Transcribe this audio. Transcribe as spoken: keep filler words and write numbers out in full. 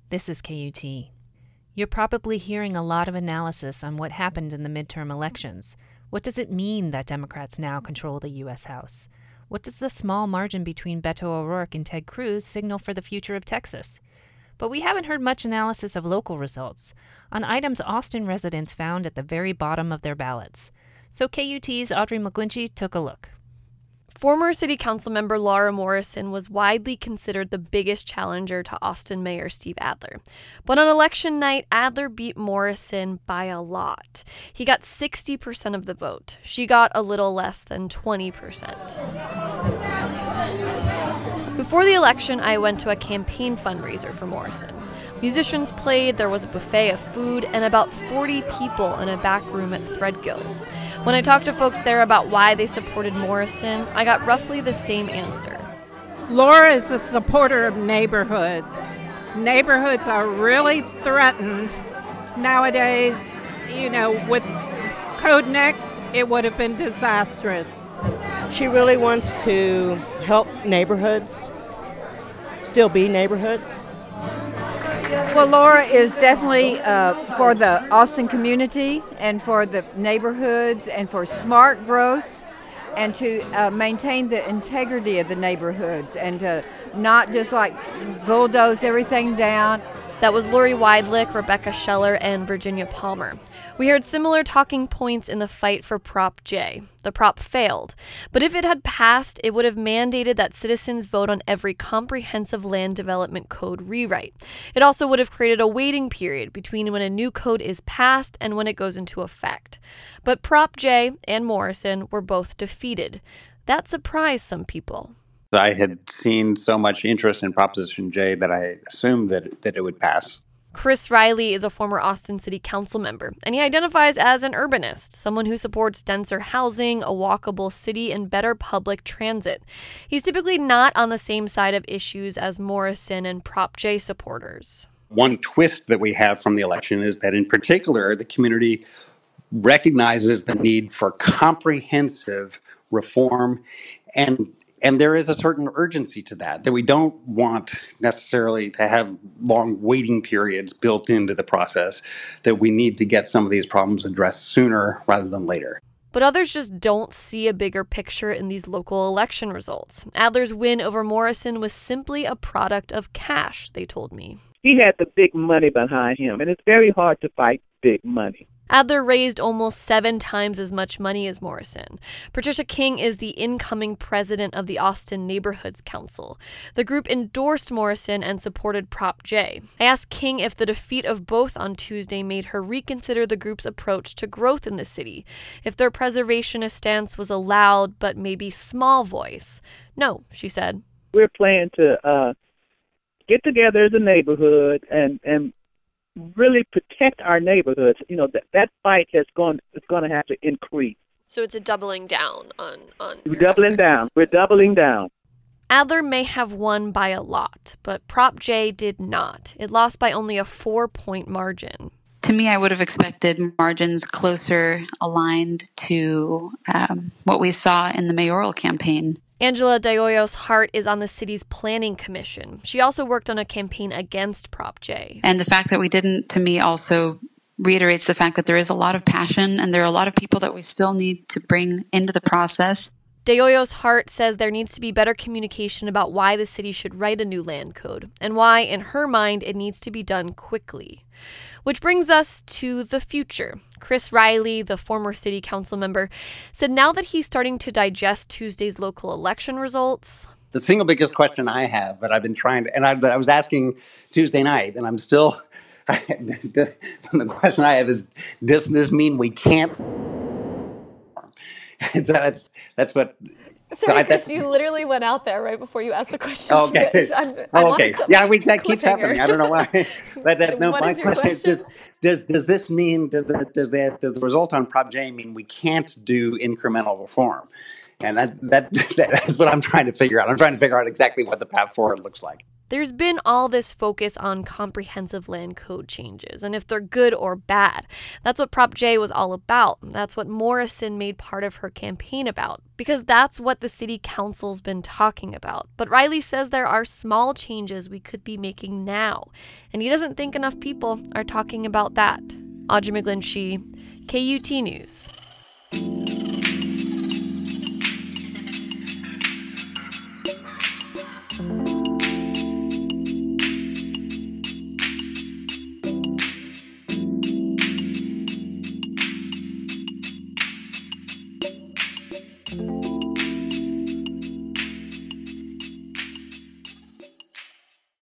This is K U T. You're probably hearing a lot of analysis on what happened in the midterm elections. What does it mean that Democrats now control the U S House? What does the small margin between Beto O'Rourke and Ted Cruz signal for the future of Texas? But we haven't heard much analysis of local results, on items Austin residents found at the very bottom of their ballots. So K U T's Audrey McGlinchey took a look. Former City Council member Laura Morrison was widely considered the biggest challenger to Austin Mayor Steve Adler. But on election night, Adler beat Morrison by a lot. He got sixty percent of the vote. She got a little less than twenty percent. Before the election, I went to a campaign fundraiser for Morrison. Musicians played, there was a buffet of food, and about forty people in a back room at Threadgill's. When I talked to folks there about why they supported Morrison, I got roughly the same answer. Laura is a supporter of neighborhoods. Neighborhoods are really threatened nowadays. You know, with Code Next, it would have been disastrous. She really wants to help neighborhoods still be neighborhoods. Well, Laura is definitely uh, for the Austin community and for the neighborhoods and for smart growth and to uh, maintain the integrity of the neighborhoods and to not just like bulldoze everything down. That was Lori Weidlich, Rebecca Scheller, and Virginia Palmer. We heard similar talking points in the fight for Prop J. The prop failed, but if it had passed, it would have mandated that citizens vote on every comprehensive land development code rewrite. It also would have created a waiting period between when a new code is passed and when it goes into effect. But Prop J and Morrison were both defeated. That surprised some people. I had seen so much interest in Proposition J that I assumed that, that it would pass. Chris Riley is a former Austin City Council member, and he identifies as an urbanist, someone who supports denser housing, a walkable city, and better public transit. He's typically not on the same side of issues as Morrison and Prop J supporters. One twist that we have from the election is that, in particular, the community recognizes the need for comprehensive reform, and And there is a certain urgency to that, that we don't want necessarily to have long waiting periods built into the process, that we need to get some of these problems addressed sooner rather than later. But others just don't see a bigger picture in these local election results. Adler's win over Morrison was simply a product of cash, they told me. He had the big money behind him, and it's very hard to fight big money. Adler raised almost seven times as much money as Morrison. Patricia King is the incoming president of the Austin Neighborhoods Council. The group endorsed Morrison and supported Prop J. I asked King if the defeat of both on Tuesday made her reconsider the group's approach to growth in the city, if their preservationist stance was a loud but maybe small voice. No, she said. We're planning to uh, get together as a neighborhood and, and really protect our neighborhoods. You know, that that fight has gone is going to have to increase. So it's a doubling down on on. We're doubling efforts. down. We're doubling down. Adler may have won by a lot, but Prop J did not. It lost by only a four-point margin. To me, I would have expected margins closer aligned to um, what we saw in the mayoral campaign. Angela De Hoyos Hart is on the city's planning commission. She also worked on a campaign against Prop J. And the fact that we didn't, to me, also reiterates the fact that there is a lot of passion and there are a lot of people that we still need to bring into the process. De Hoyos Hart says there needs to be better communication about why the city should write a new land code and why, in her mind, it needs to be done quickly. Which brings us to the future. Chris Riley, the former city council member, said now that he's starting to digest Tuesday's local election results. The single biggest question I have that I've been trying to, and I, that I was asking Tuesday night, and I'm still, the, the question I have is, does this mean we can't? And so that's, that's what... Sorry, I, Chris, you literally went out there right before you asked the question. Okay. I'm, I'm oh, okay. cl- yeah, we, that keeps happening. I don't know why. But that, no, what my is your question is, question? does, does does this mean does that does that does the result on Prop J mean we can't do incremental reform? And that that that's what I'm trying to figure out. I'm trying to figure out exactly what the path forward looks like. There's been all this focus on comprehensive land code changes and if they're good or bad. That's what Prop J was all about. That's what Morrison made part of her campaign about, because that's what the city council's been talking about. But Riley says there are small changes we could be making now, and he doesn't think enough people are talking about that. Audrey McGlinchey, K U T News.